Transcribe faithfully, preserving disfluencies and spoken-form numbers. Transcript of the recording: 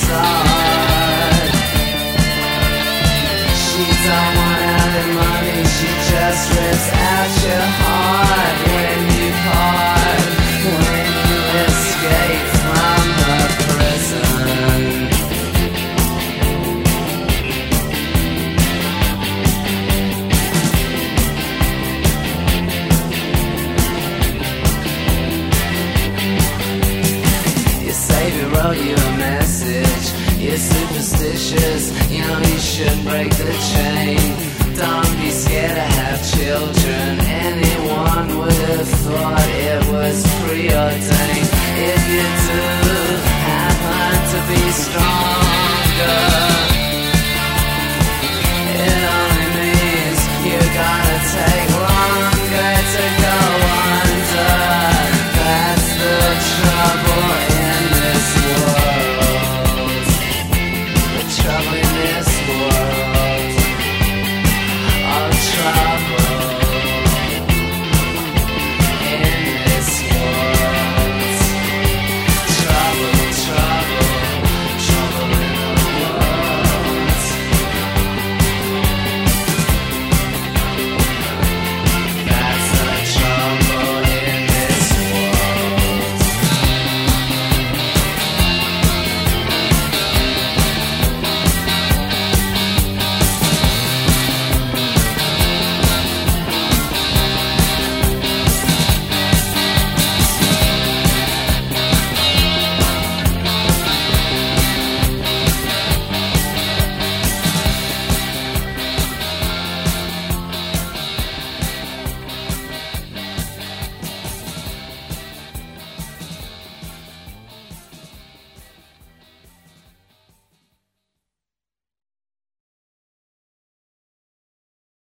facade. She don't want any money, she just rips out your heart when you part, when you escape from the prison. Your savior wrote you a message. You're superstitious, you know you should break the chain. Don't be scared to have children. Anyone would have thought it was preordained. If you do happen to be stronger,